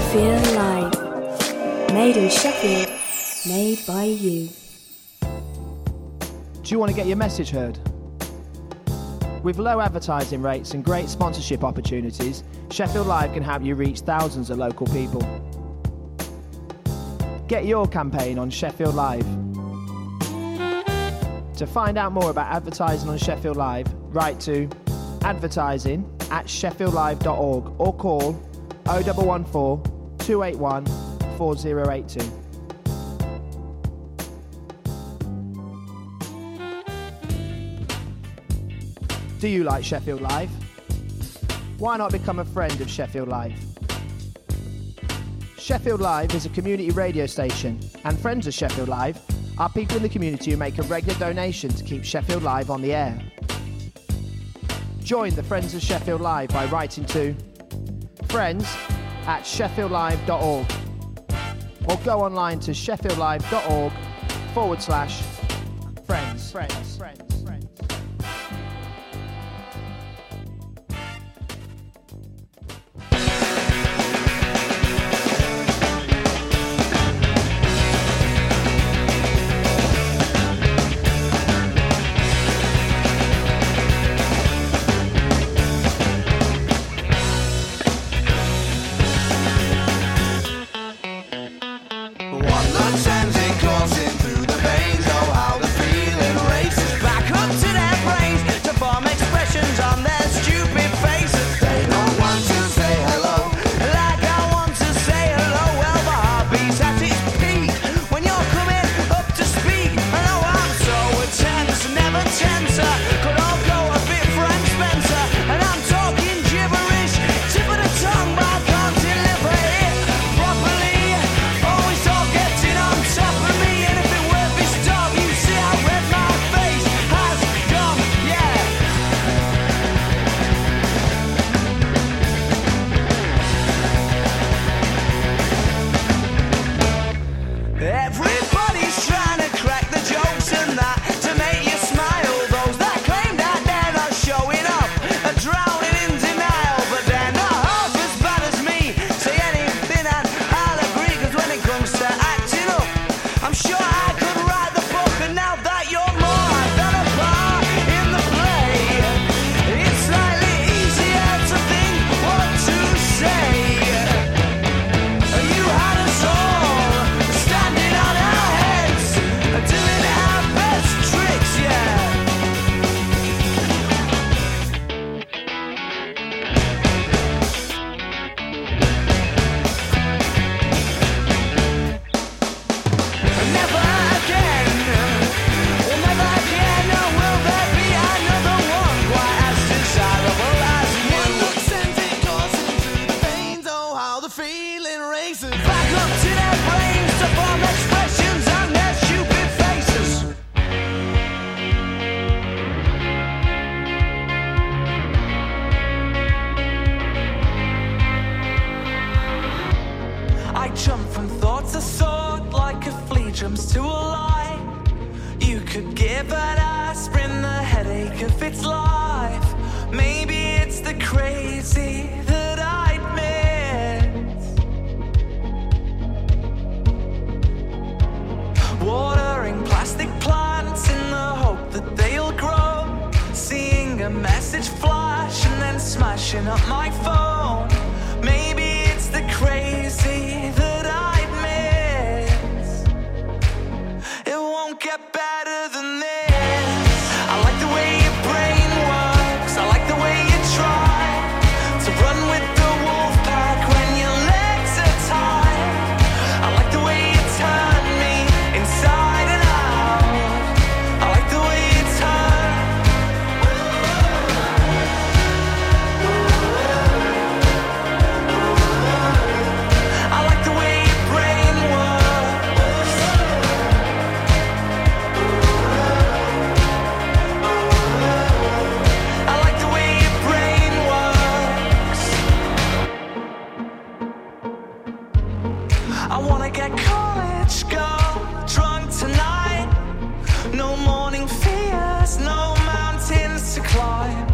Sheffield Live. Made in Sheffield. Made by you. Do you want to get your message heard? With low advertising rates and great sponsorship opportunities, Sheffield Live can help you reach thousands of local people. Get your campaign on Sheffield Live. To find out more about advertising on Sheffield Live, write to advertising@sheffieldlive.org or call 0114 281 4082. Do you like Sheffield Live? Why not become a friend of Sheffield Live? Sheffield Live is a community radio station, and friends of Sheffield Live are people in the community who make a regular donation to keep Sheffield Live on the air. Join the Friends of Sheffield Live by writing to friends@sheffieldlive.org or go online to sheffieldlive.org/friends.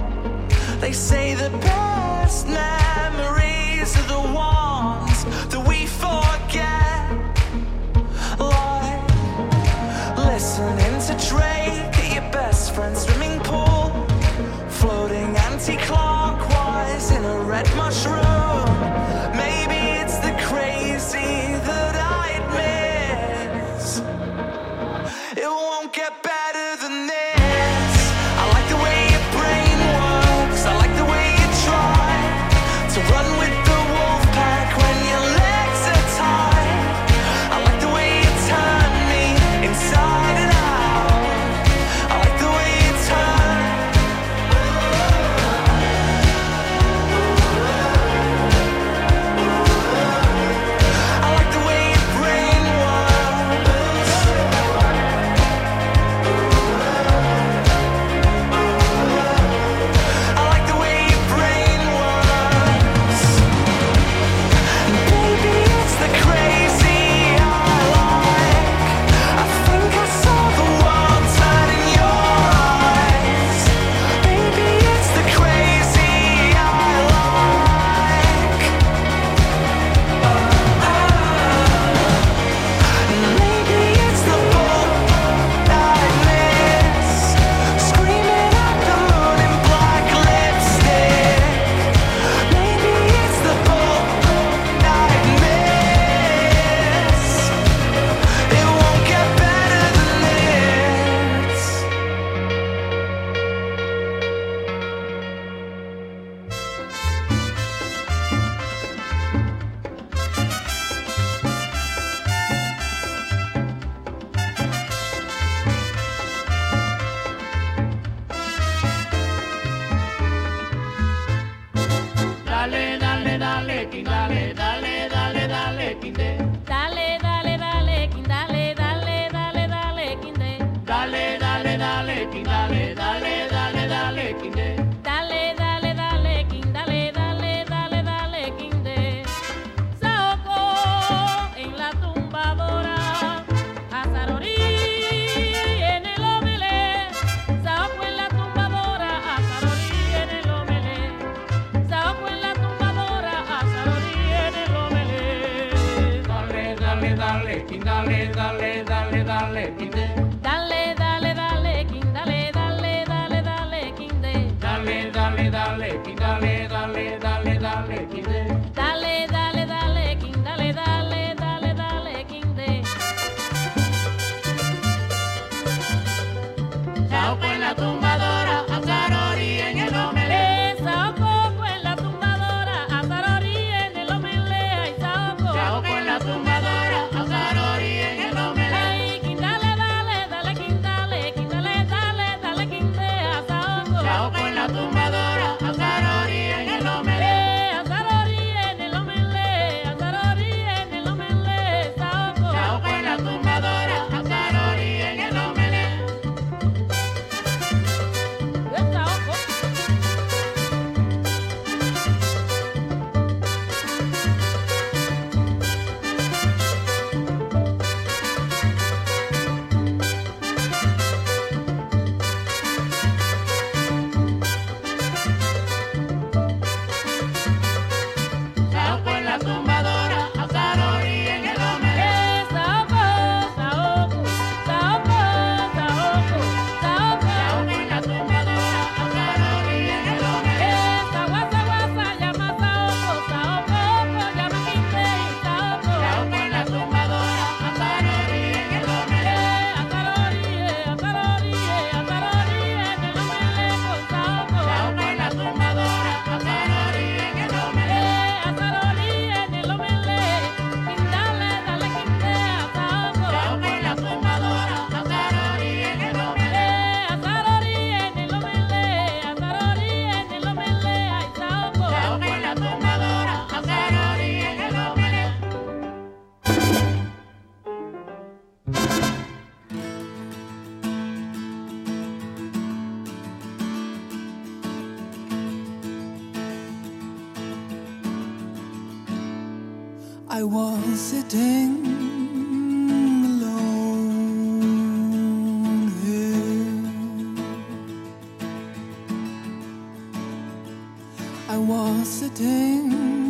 They say the best memories are the ones that we king, dale, dale, dale, dale, king, Dale, dale, dale, king, dale, dale, dale, dale, king, dale, dale, dale, king, dale, dale, dale, dale, king, Dale, dale, dale, king, dale, dale, dale, dale, king, Saoco en la tumbadora, Azarori en el omelé. Saoco en la tumbadora, Azarori en el omelé, ay Saoco. Saoco en la tumbadora, Azarori en el omelé. Ay, king, dale, dale, dale, king, dale, king, dale, dale, dale, king, a Saoco. Saoco en la tumbadora, Azarori en el omelé. Azarori en el omelé, Azarori en el omelé, Saoco. Saoco en la tumbadora, Azarori en el omelé. Saoco. Saoco en la tumbadora, Azarori en el omelé. Saoco, Saoco, Saoco, Saoco, Saoco. Saoco en la tumbadora, Azarori en el omelé. Guasa, guasa, llama Saoco, Saoco, llama Quintey, Saoco. Saoco en la tumbadora, Azarori en el omelé. Azarori, Azarori, Azarori en el omelé con Saoco. Saoco en la tumbadora, Azarori en el omelé. Azarori en el omelé, Quintale, dale Quintea, Saoco. Saoco en la tumbadora, Azarori en el omelé. Azarori en el omelé, Azarori en el omelé, ay Saoco. Saoco en la tumbadora, Azarori en el omelé. I was sitting alone here. I was sitting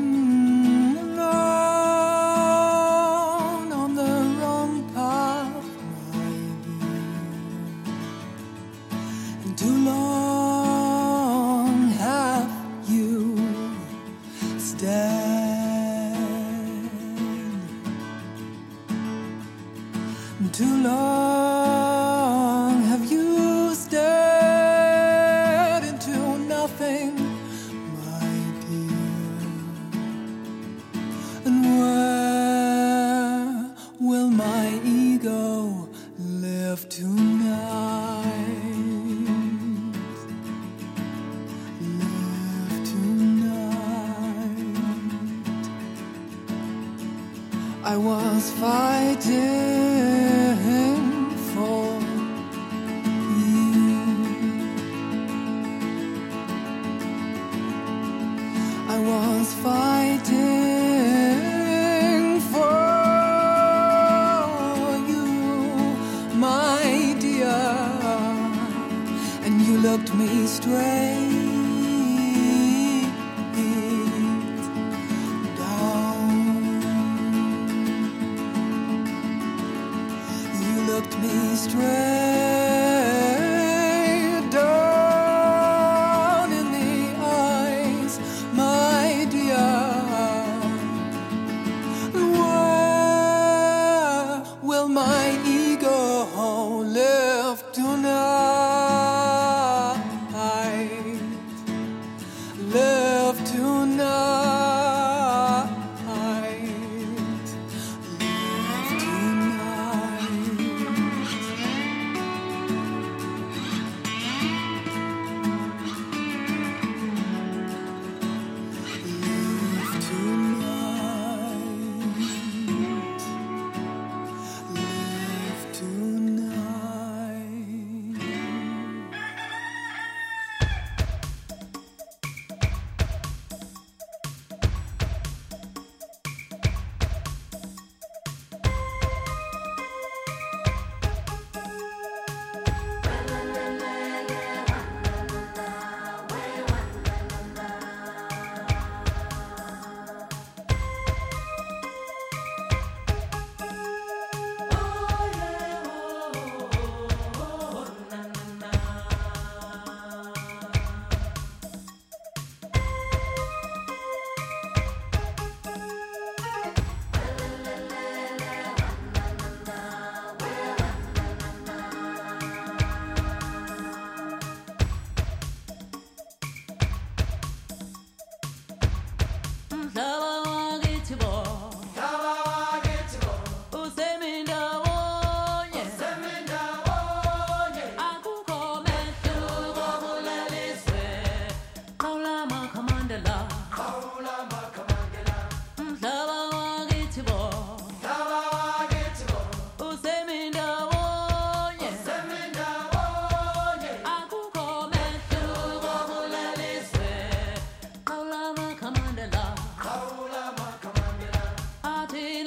alone on the wrong path, my dear. And too long have you stayed. Too long have you stared into nothing, my dear. And where will my ego live tonight? Live tonight. I was fighting for you. I was fighting for you, my dear, and you looked me straight me straight down in the eyes, my dear. Where will my ego live tonight? Live tonight. Live tonight.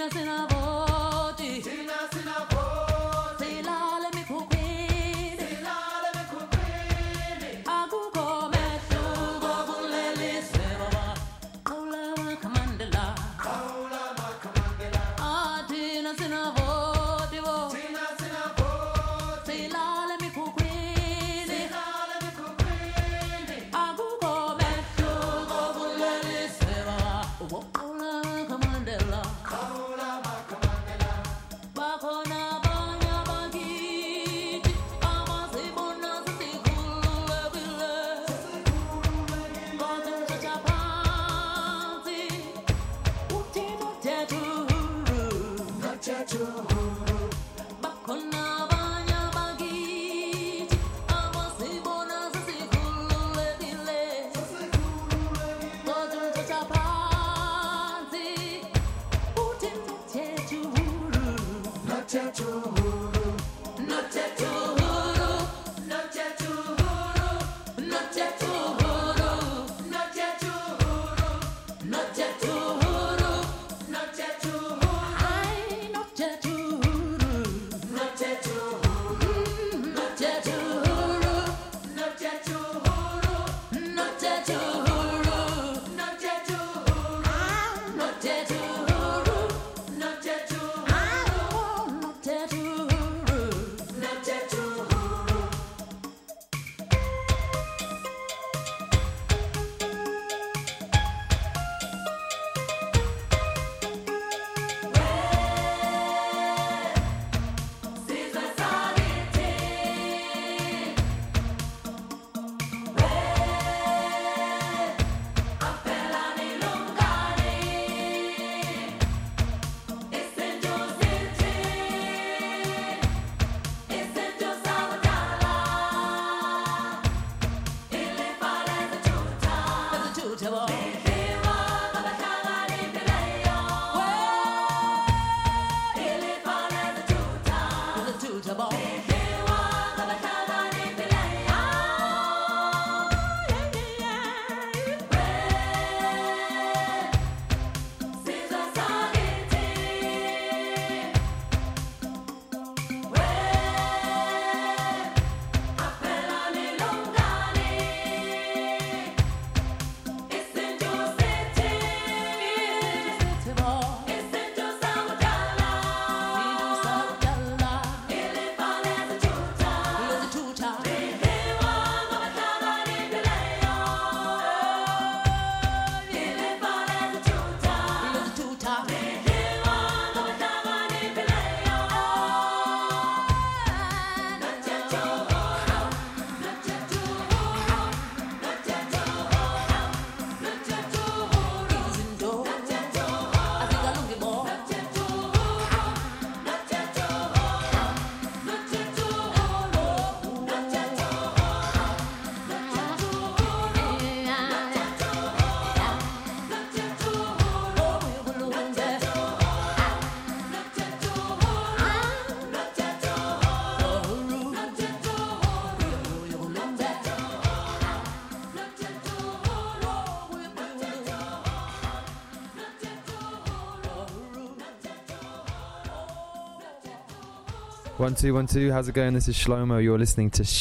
1 2 1 2. How's it going? This is Shlomo. You're listening to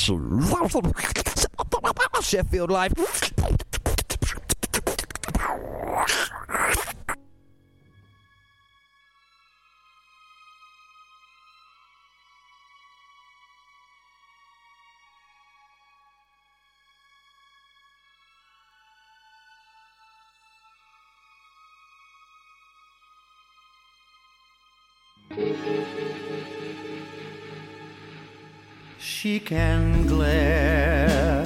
Sheffield Live. She can glare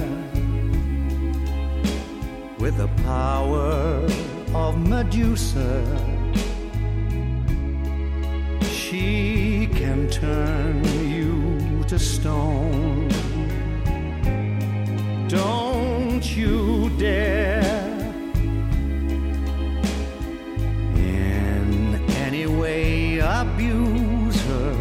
with the power of Medusa. She can turn you to stone. Don't you dare in any way abuse her.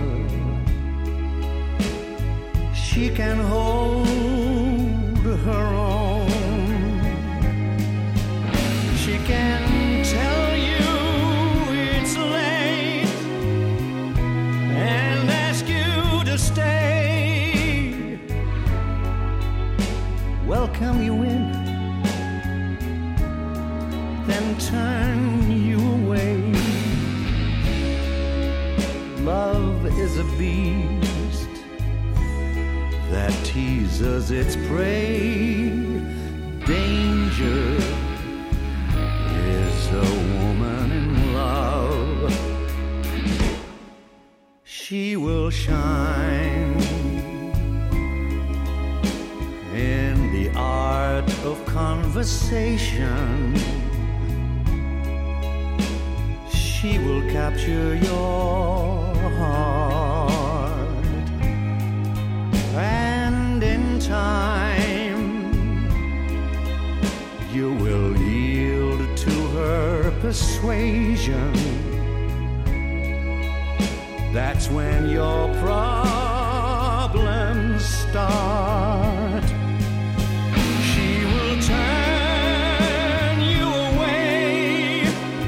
She can hold her own. She can tell you a beast that teases its prey. Danger is a woman in love. She will shine in the art of conversation. She will capture your heart, and in time you will yield to her persuasion. That's when your problems start. She will turn you away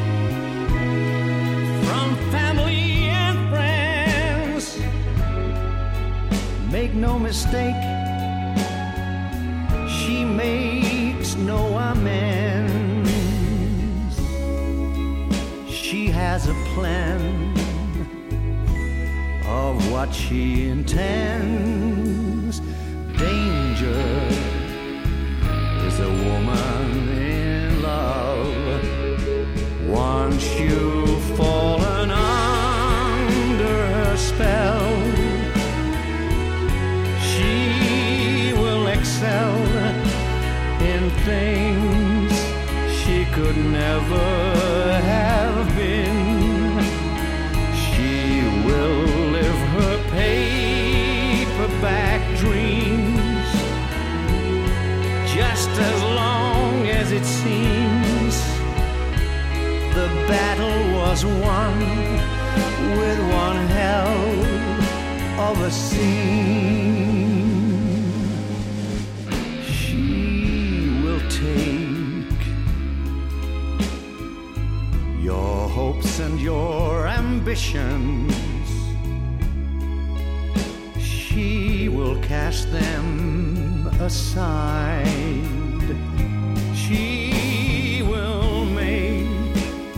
from family and friends. Make no mistake, she makes no amends. She has a plan of what she intends. Danger is a woman in love. Once you've fallen under her spell, she will excel in things she could never have been. She will live her paperback dreams just as long as it seems the battle was won with one hell of a scene. She will take your hopes and your ambitions. She will cast them aside. She will make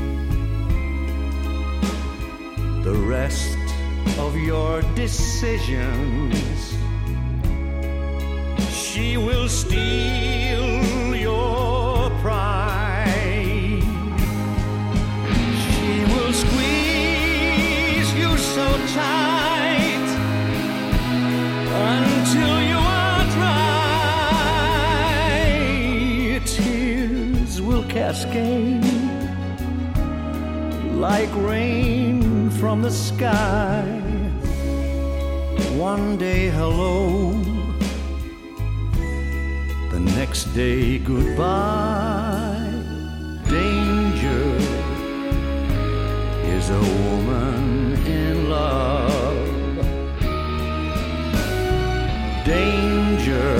the rest of your decisions. She will steal your pride. She will squeeze you so tight until you are dry. Tears will cascade like rain from the sky. One day hello, the next day goodbye. Danger is a woman in love. Danger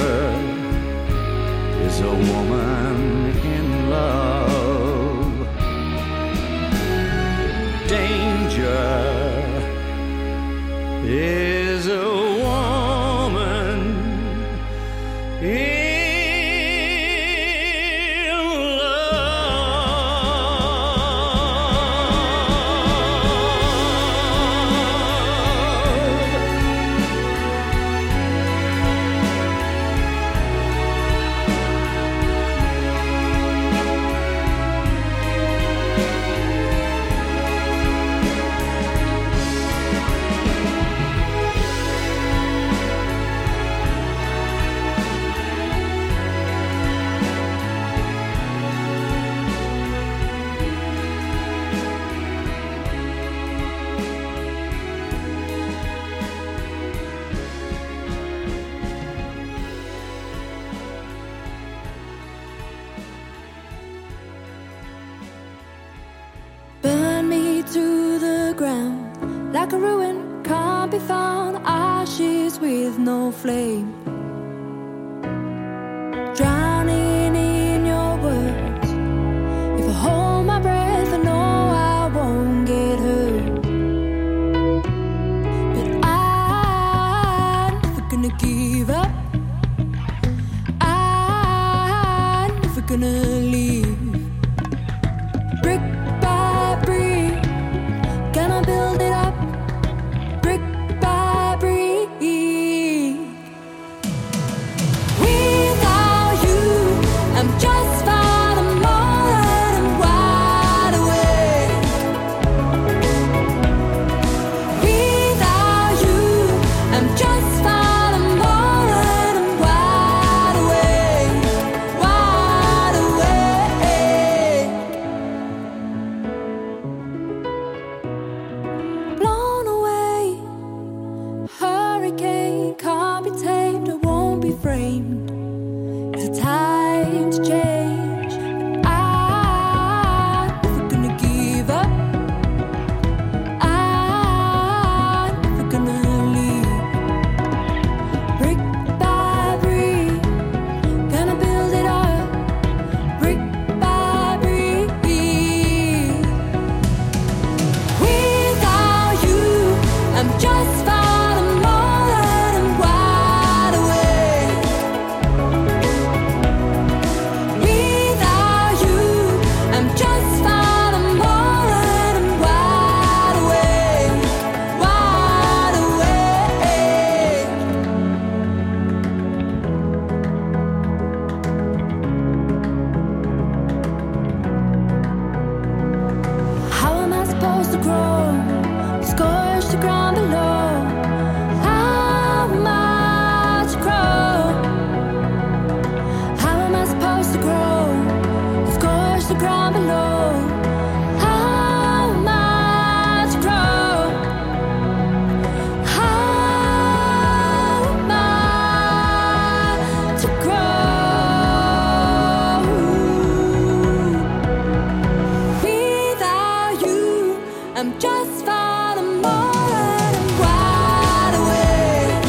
is a woman in love. Danger is a woman in Burn me to the ground like a ruin, can't be found. Ashes with no flame, drowning in your words. If I hold my breath, I know I won't get hurt. But I'm never gonna give up. I'm never gonna leave. Brick by brick, gonna build it up. Brick by supposed to grow? Scorched the ground below. How am I to grow? How am I supposed to grow? Scorched the ground below. How am I to grow? How am I to grow? Without you, I'm just falling more and wide awake.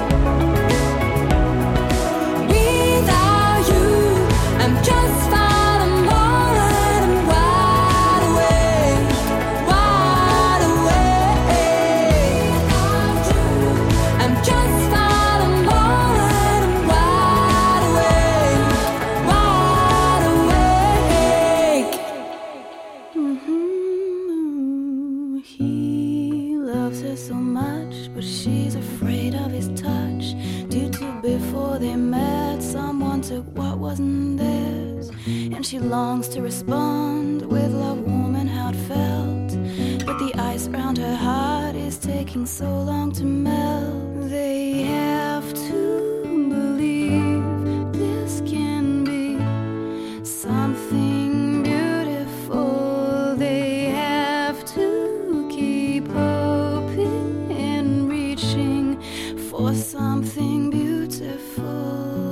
Without you, I'm just falling more and wide awake. Wide awake. I'm just falling more and wide awake. Wide awake. He loves her so much, but she's afraid of his touch. Due to before they met, someone took what wasn't theirs, and she longs to respond with love warm and how it felt. But the ice around her heart is taking so long to melt. They have to believe this can be something beautiful. They have to keep hoping and reaching for something beautiful.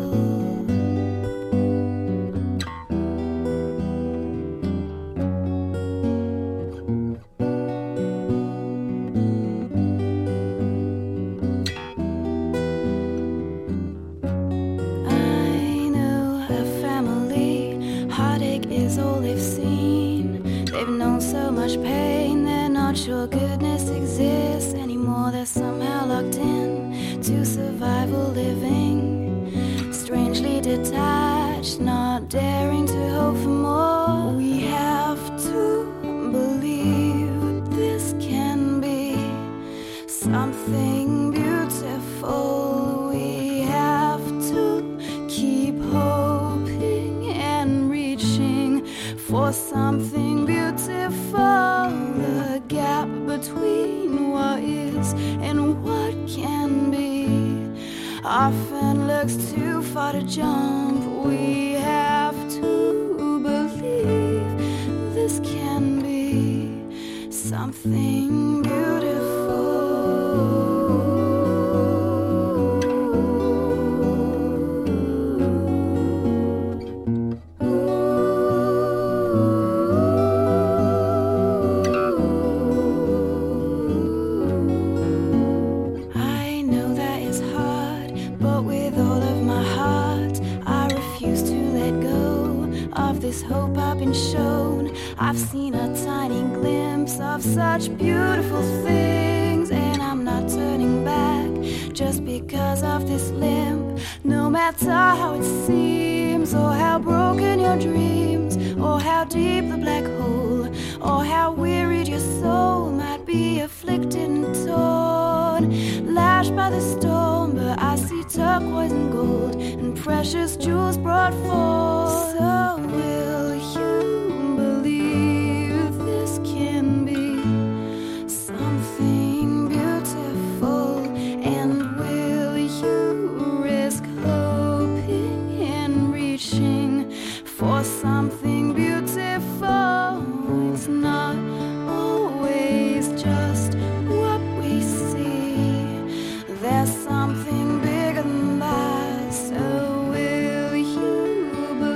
I know a family, heartache is all they've seen. They've known so much pain, they're not sure goodness exists anymore. They're somehow locked in to survival living, strangely detached, not daring to hope for more. We have to believe this can be something beautiful. We have to keep hoping and reaching for something beautiful. The gap between what is and what can be often looks too far to jump. We have to believe this can be something beautiful. I know that it's hard, but with all of my heart, I refuse to let go of this hope I've been shown. I've seen a tiny glimpse of such beautiful things, and I'm not turning back just because of this limp. No matter how it seems, or how broken your dreams, or how deep the black hole, or how wearied your soul might be, afflicted and torn, lashed by the storm. But I see turquoise and gold and precious jewels brought forth. So will you believe this can be something beautiful? And will you risk hoping and reaching for something beautiful? It's not always just what we see. There's something bigger than that. So will you believe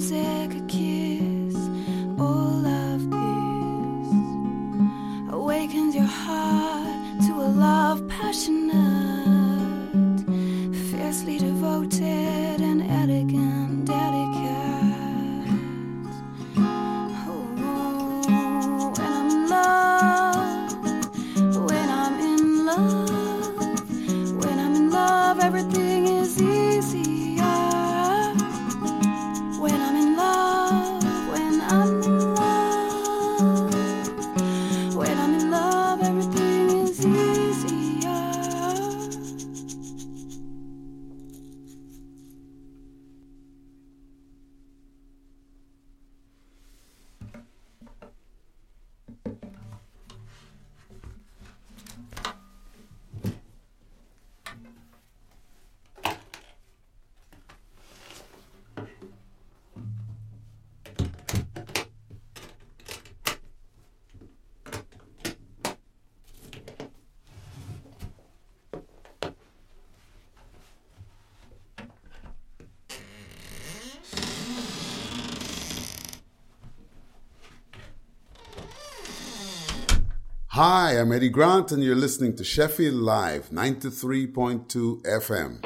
music, a kiss, all of this awakens your heart to a love passionate, fiercely devoted and elegant, delicate. Oh, when I'm in love, when I'm in love, when I'm in love, everything is easier. When I'm in love, when I'm in love, when I'm in love, everything is easier. Hi, I'm Eddie Grant, and you're listening to Sheffield Live, 93.2 FM.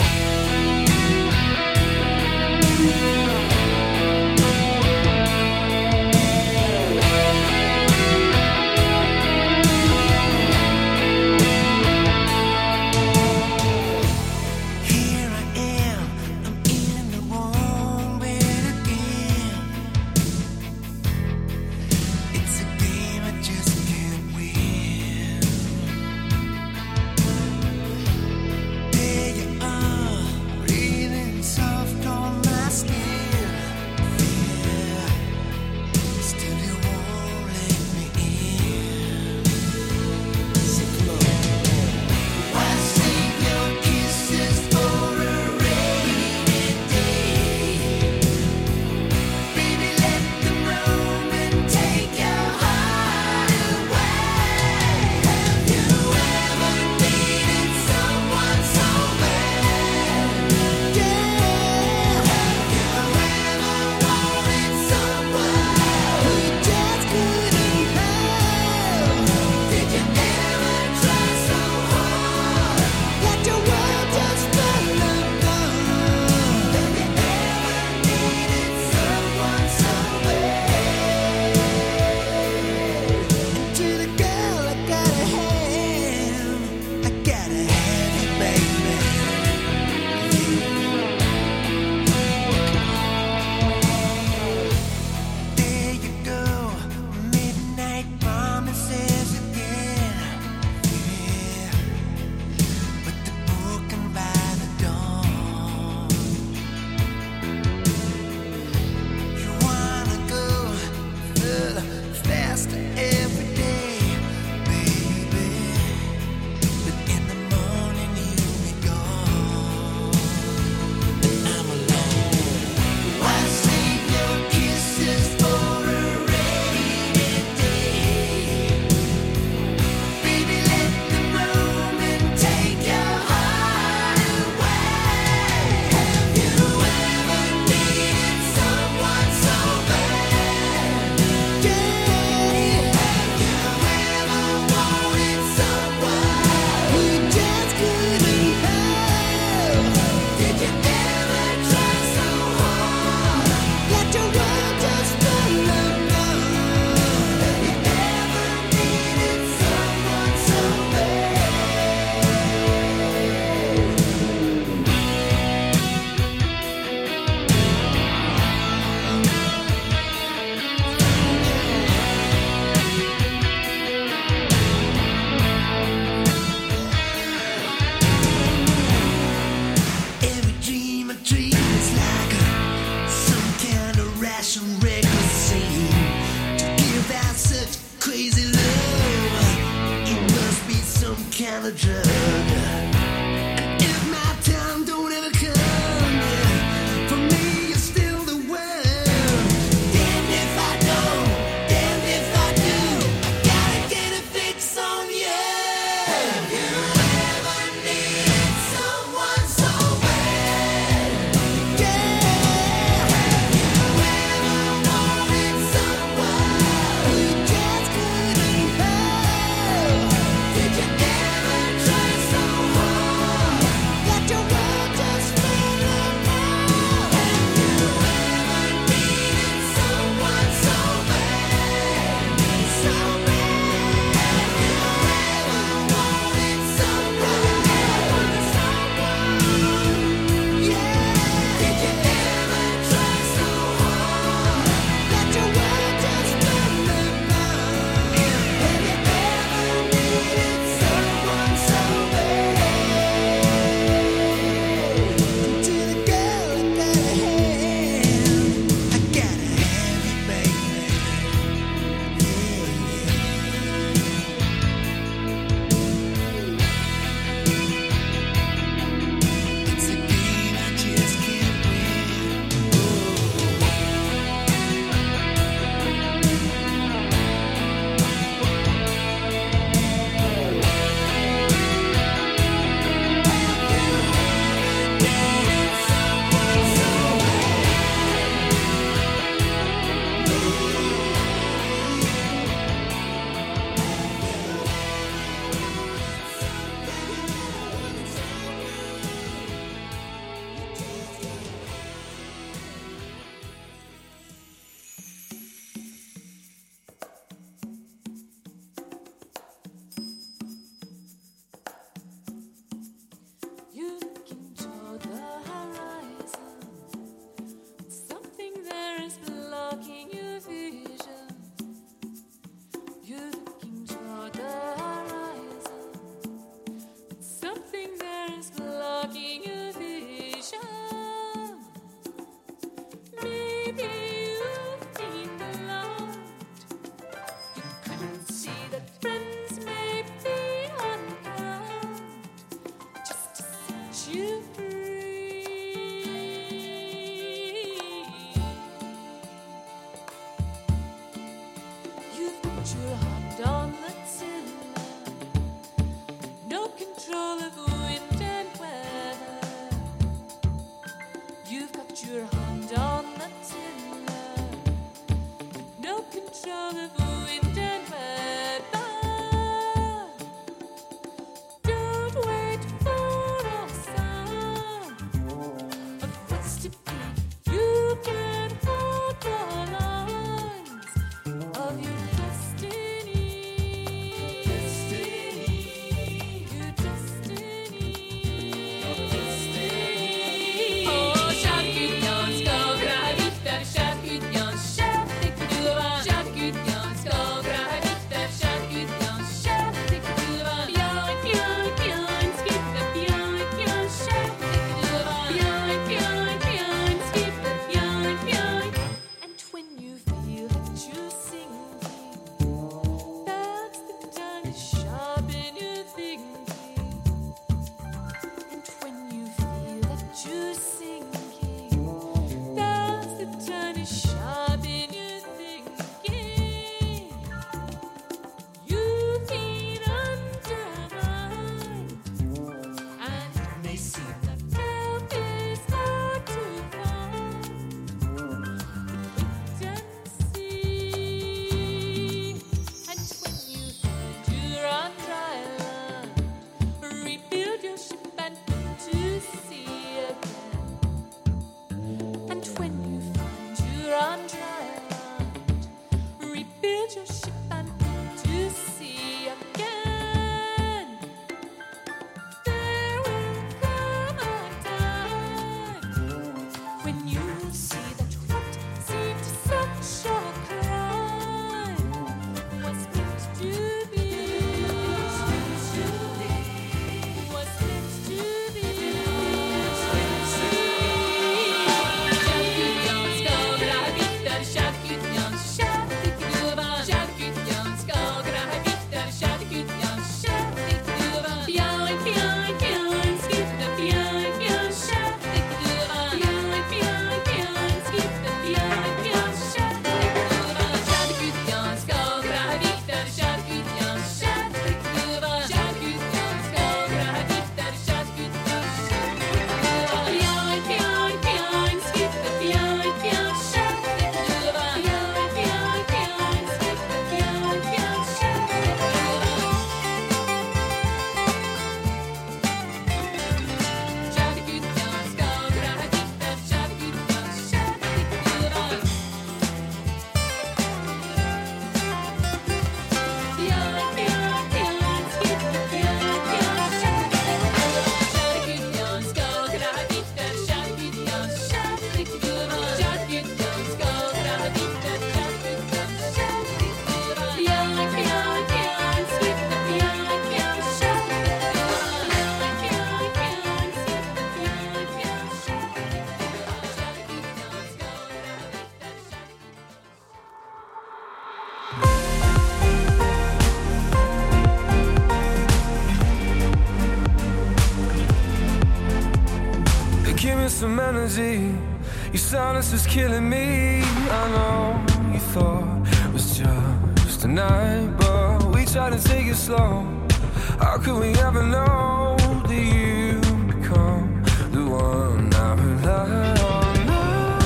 some energy. Your silence is killing me. I know you thought it was just a night, but we tried to take it slow. How could we ever know that you become the one I rely on? No,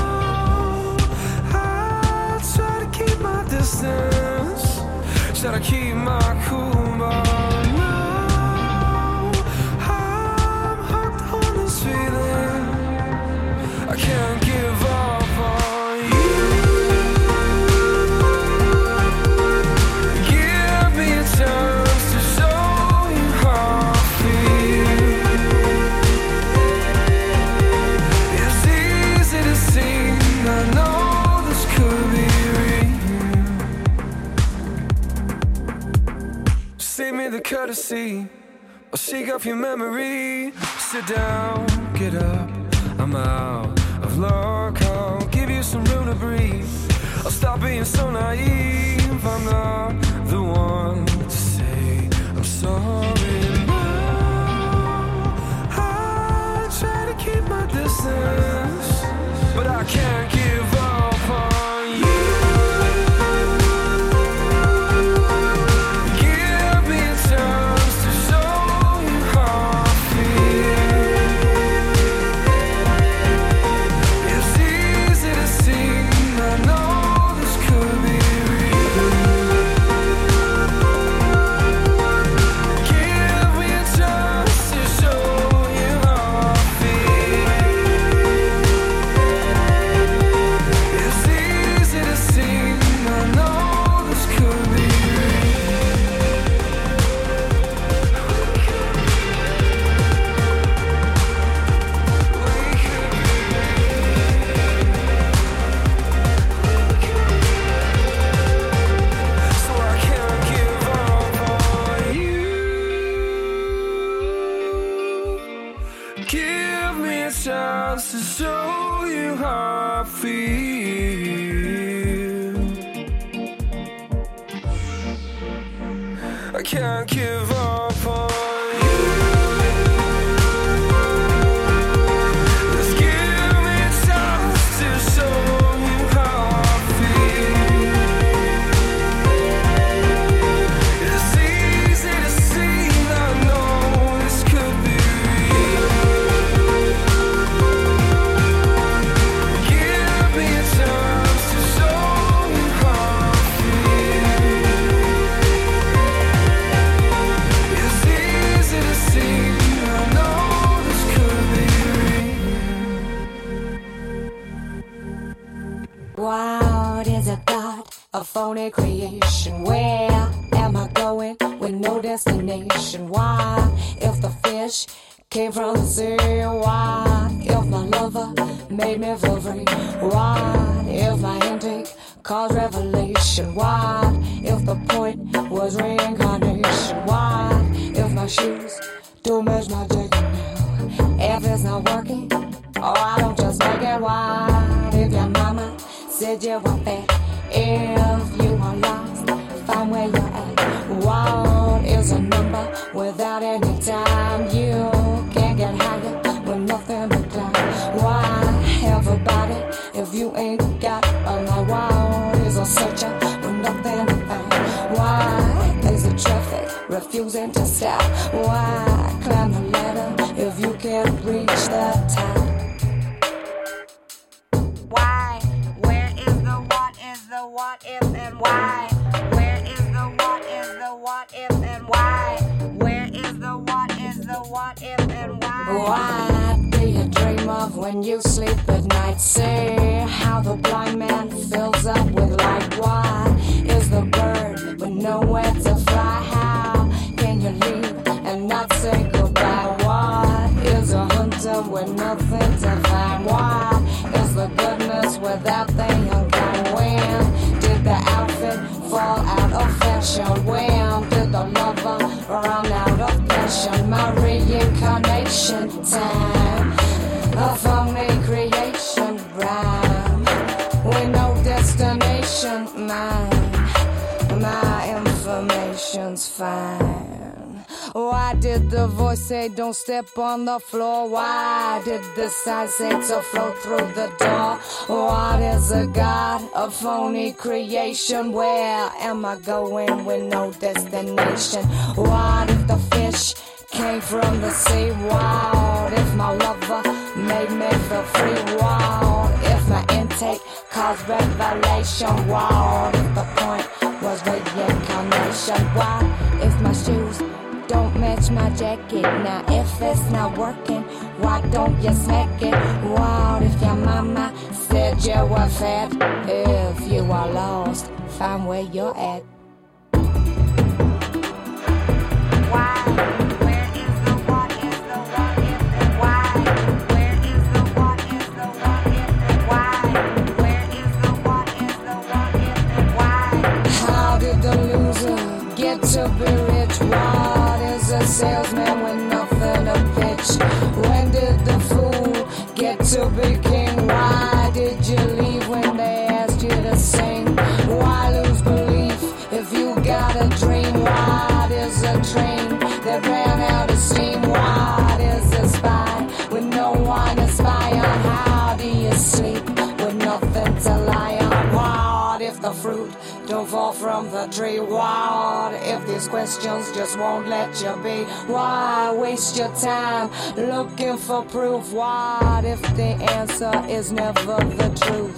I try to keep my distance, try to keep my cool, but now I'm hooked on this feeling. I can't give up on you. Give me a chance to show you how I feel. It's easy to see, I know this could be real. Save me the courtesy, I'll shake off your memory. Sit down, get up, I'm out of luck, I'll give you some room to breathe. I'll stop being so naive, I'm not the one to say I'm sorry now. I try to keep my distance, but I can't give up on you. can't give up on you. Just give me time to show you how I feel. It's easy to see, I know this could be real. Give me a chance to show you how I feel. It's easy to see, I know this could be real. What is a god, a phony creation? Where am I going with no destination? Why, if the fish came from the sea? Why, if my lover made me feel free? Why, if my intake caused revelation? Why, if the point was reincarnation? Why, if my shoes don't match my jacket now? If it's not working, oh, I don't just make it. Why, if your mama said you were fat? If you are lost, find where you're at. What is a number without any time? You can't get higher with nothing but climb. Why have a body if you ain't got a life? What is a searcher with nothing to find? Why is the traffic refusing to stop? Why climb the ladder if you can't reach the top? Why? Where is the what is the what if and why? Where is the what is the what if and why? Where is the what is the what if and why? What do you dream of when you sleep at night? Say how the blind man fills up with light. Why is the bird with nowhere to fly? How can you leave and not say goodbye? What is a hunter with nothing to find? Why is the goodness without the young kind? When did the outfit fall out of fashion? When did the lover run out of passion? My reincarnation time, a phony creation rhyme with no destination. My information's fine. Why did the voice say don't step on the floor? Why did the sign say to flow through the door? What is a god, a phony creation? Where am I going with no destination? What if the fish came from the sea? What if my lover made me feel free? What if my intake caused revelation? What if the point was reincarnation? What if my shoes don't match my jacket? Now if it's not working, why don't you smack it? What if your mama said you were fat? If you are lost, find where you're at. Why? Where is the what is the what if and why? Where is the what is the what if and why? Where is the what is the what if and why? How did the loser get to be rich? What is a salesman with nothing to pitch? When did the fool get to be king? Why did you leave when they asked you to sing? Why lose belief if you got a dream? What is a train that ran out of steam? What is a spy with no one to spy on? How do you sleep with nothing to lie on? What if the fruit don't fall from the tree? What if these questions just won't let you be? Why waste your time looking for proof? What if the answer is never the truth?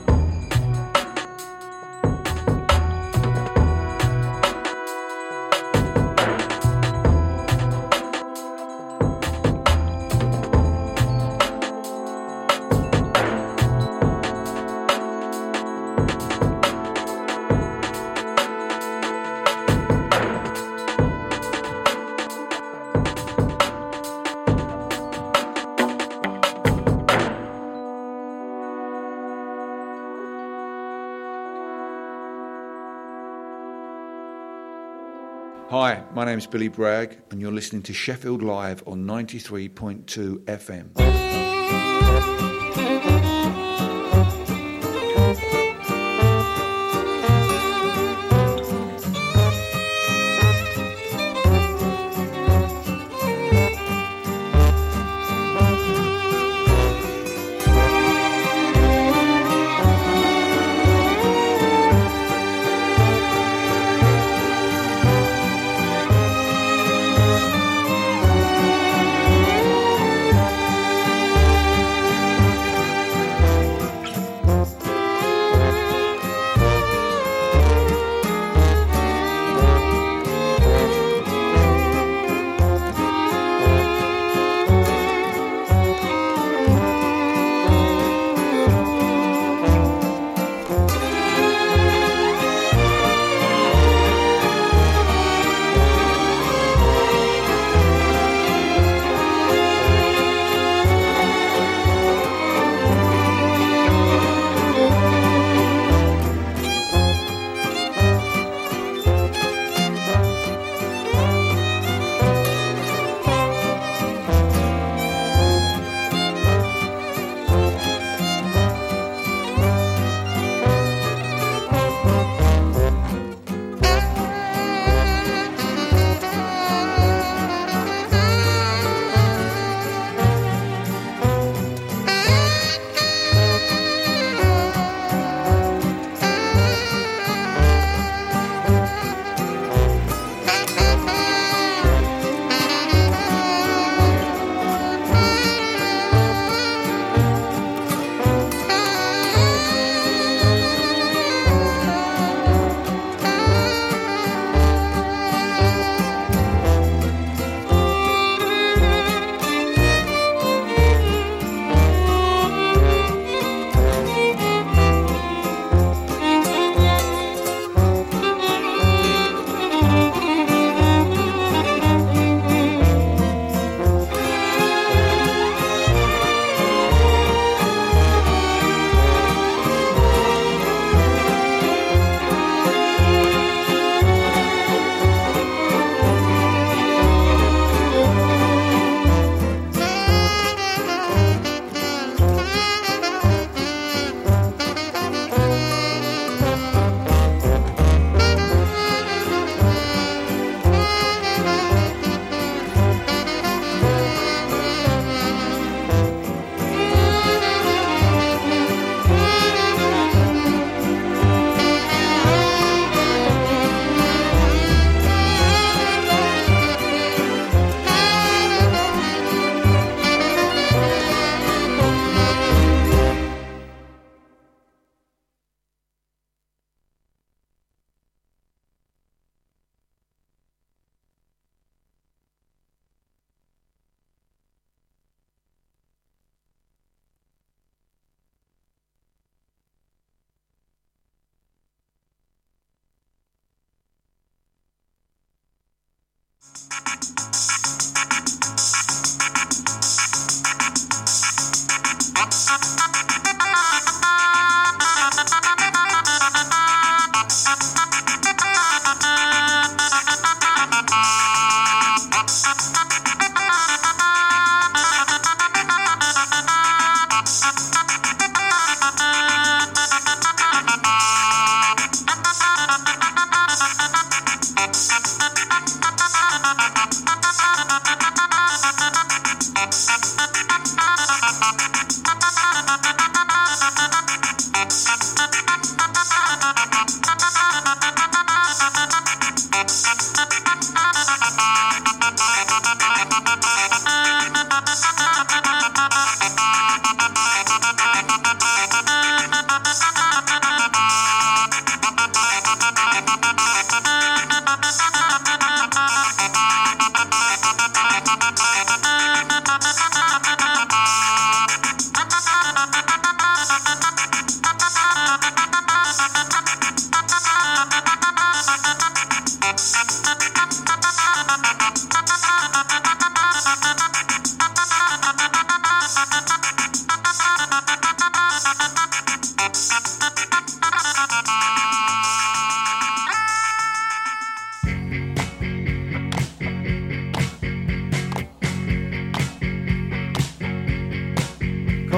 Hi, my name's Billy Bragg, and you're listening to Sheffield Live on 93.2 FM.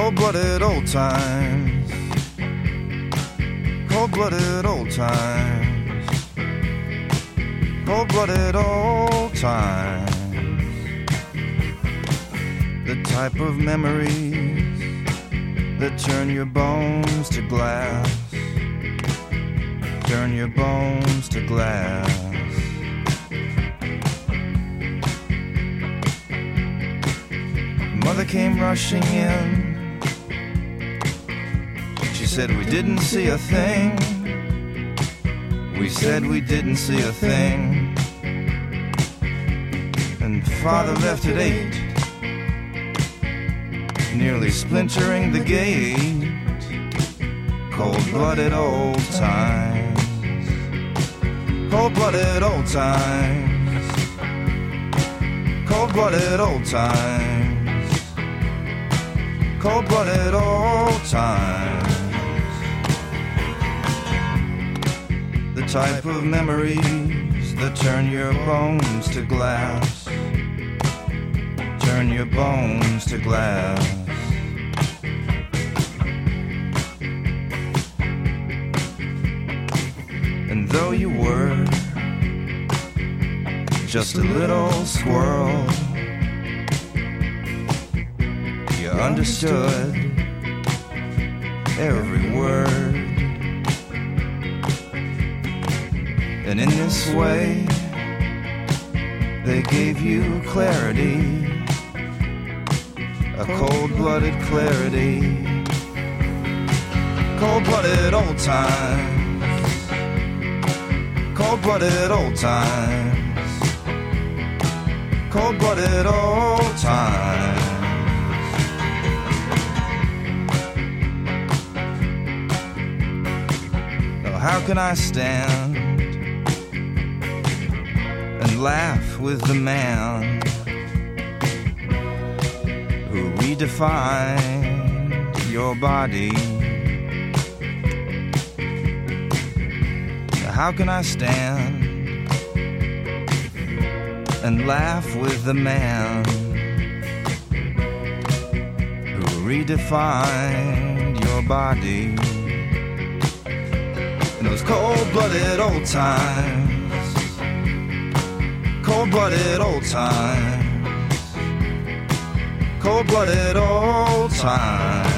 Cold-blooded old times. Cold-blooded old times. Cold-blooded old times. The type of memories that turn your bones to glass. Turn your bones to glass. Mother came rushing in. She said we didn't see a thing. We said we didn't see a thing. And Father left at 8, nearly splintering the gate. Cold-blooded old times. Cold-blooded old times. Cold-blooded old times. Cold-blooded old times. The type of memories that turn your bones to glass. Turn your bones to glass. And though you were just a little squirrel, you understood every word. And in this way, they gave you clarity, a cold-blooded clarity. Cold-blooded old times. Cold-blooded old times. Cold-blooded old times. Oh, how can I stand and laugh with the man who redefined your body? How can I stand and laugh with the man who redefined your body? In those cold-blooded old times. Cold-blooded old times. Cold-blooded old times.